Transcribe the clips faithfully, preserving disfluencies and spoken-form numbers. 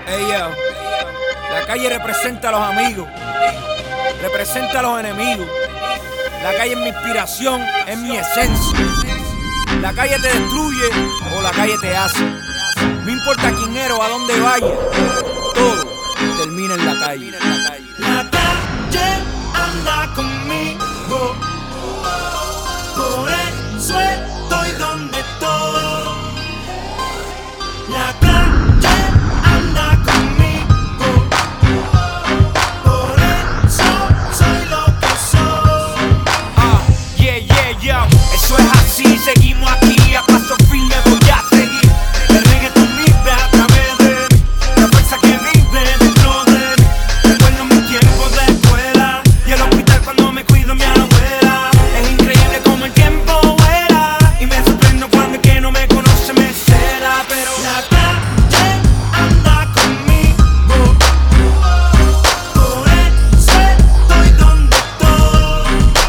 Ey, yo. La calle representa a los amigos, representa a los enemigos. La calle es mi inspiración, es mi esencia. La calle te destruye o la calle te hace. No importa quién eres o a dónde vaya, todo termina en la calle. La calle anda conmigo, por eso estoy donde estoy. La calle anda conmigo, por eso soy lo que soy. Ah, yeah, yeah, yeah. Eso es así, seguimos aquí, a paso firme voy a seguir. El reggaetón vive a través de mí, la fuerza que vive dentro de mí. Recuerdo mis tiempos de escuela y el hospital cuando me cuido mi abuela. Es increíble como el tiempo vuela y me sorprendo cuando el que no me conoce me cela. Pero la calle anda conmigo, por eso estoy donde estoy.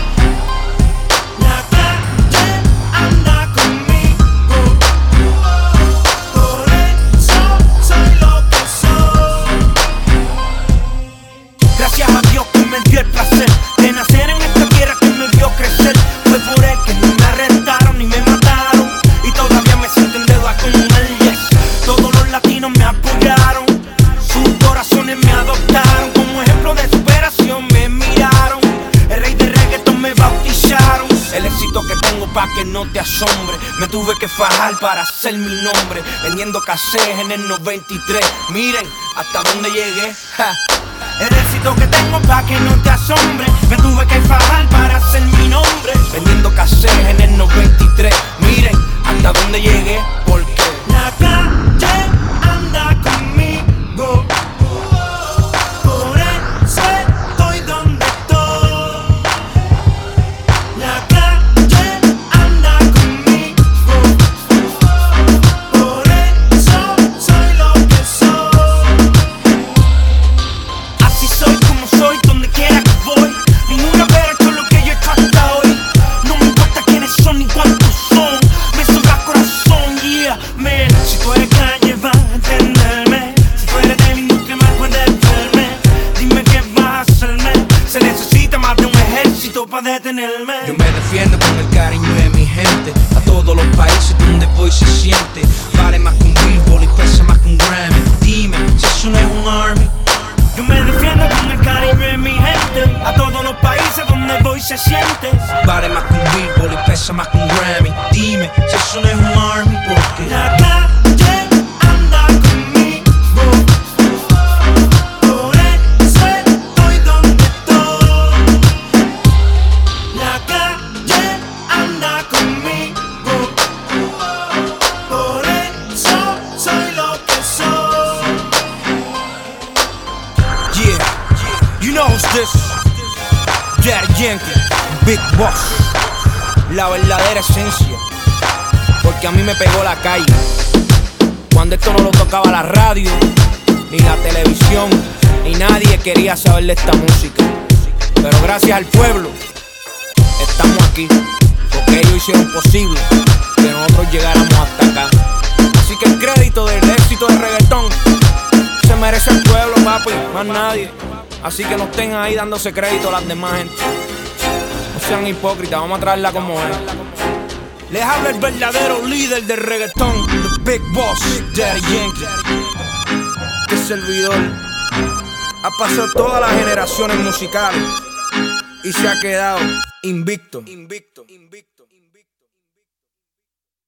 La calle anda conmigo, por eso soy lo que soy. Gracias a Dios que me dio el placer de nacer en esta tierra que me vio crecer. Fue por él que no me arrestaron ni me mataron y todavía me siento en deuda con él, yes. Todos los latinos me apoyaron, sus corazones me adoptaron, como ejemplo de superación me miraron. El rey de reggaetón me bautizaron. El éxito que tengo pa' que no te asombre, me tuve que fajar para hacer mi nombre, vendiendo cassettes en el noventa y tres. Miren hasta dónde llegué, ja. El éxito que tengo pa' que no te asombre, me tuve que fajar para hacer mi nombre, vendiendo cassettes en el noventa y tres. Miren hasta dónde llegué, porque la calle anda conmigo, por eso estoy donde estoy. La calle anda conmigo, por eso soy lo que soy. Así soy como soy, donde quiera que voy. Ninguna vera hecho lo que yo he hecho hasta hoy. No me importa quiénes son ni cuántos son, me sobra corazón, yeah, man. Si tú eres calle vas a entenderme, si tú eres de la industria más puedes verme. Dime qué vas a hacerme, se necesita más de un ejército para detenerme. Yo me defiendo con el cariño de mi gente, a todos los países donde voy se siente. Vale más que un Billboard y pesa más que un Grammy. Dime si eso no es un army. Yo me defiendo con el cariño de mi gente, a todos los países donde voy se siente. Vale más que un Billboard y pesa más que un Grammy. Dime si eso no es un army, porque La calle anda conmigo, por eso estoy donde estoy. La calle anda conmigo, por eso soy lo que soy. Yeah, you know who's this? Daddy Yankee, Big Boss, la verdadera esencia. Porque a mí me pegó la calle, cuando esto no lo tocaba la radio, ni la televisión, ni nadie quería saber de esta música. Pero gracias al pueblo, estamos aquí, porque ellos hicieron posible que nosotros llegáramos hasta acá. Así que el crédito del éxito del reggaetón se merece el pueblo, papi, más nadie. Así que no estén ahí dándose crédito a las demás gente. No sean hipócritas, vamos a traerla como es. Les habla el verdadero líder del reggaetón, The Big Boss, Daddy Yankee. Este servidor ha pasado todas las generaciones musicales y se ha quedado invicto. Invicto, invicto, invicto.